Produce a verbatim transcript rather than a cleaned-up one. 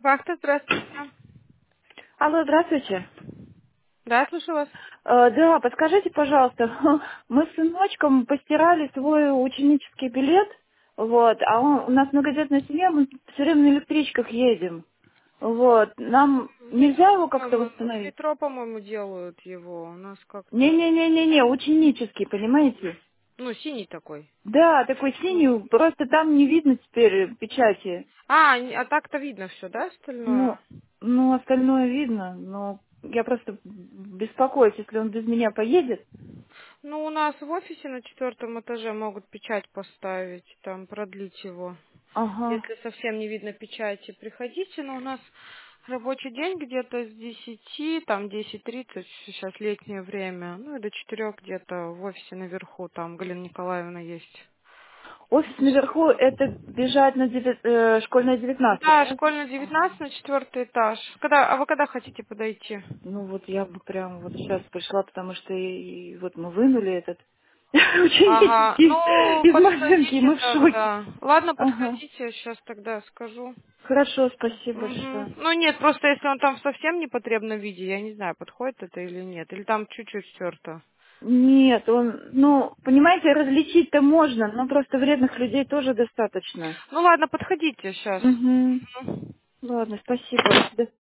Вахта, здравствуйте. Алло, здравствуйте. Да, слушаю вас. Э, да, подскажите, пожалуйста, мы с сыночком постирали свой ученический билет, вот, а он, у нас многодетная семья, мы все время на электричках едем, вот, нам В нельзя метро, его как-то по-моему, в восстановить? метро, по-моему, делают его. У нас как-то... Не-не-не-не-не, ученический, понимаете? Ну, синий такой. Да, такой Ну, синий, просто там не видно теперь печати. А, не- а так-то видно все, да, Ну, остальное? ну, остальное видно, но я просто беспокоюсь, если он без меня поедет. Ну, у нас в офисе на четвертом этаже могут печать поставить, там, продлить его. Ага. Если совсем не видно печати, приходите, но у нас рабочий день где-то с десяти, там десять тридцать, сейчас летнее время, ну и до четырех где-то в офисе наверху, там Галина Николаевна есть. Офис наверху это бежать на девя- э, школьная девятнадцать, Да, да? школьная девятнадцать на четвертый этаж. Когда, а вы когда хотите подойти? Ну вот я бы прям вот сейчас пришла, потому что и, и вот мы вынули этот Ага, ученический ну из машинки, и подходите мы в шоке. тогда. Ладно, Ага. подходите, сейчас тогда скажу. Хорошо, спасибо большое. Мгм. Ну нет, просто если он там в совсем непотребном виде, я не знаю, подходит это или нет. Или там чуть-чуть стерто. Нет, он, ну, понимаете, различить-то можно, но просто вредных людей тоже достаточно. Ну ладно, подходите сейчас. Угу. Ладно, спасибо. До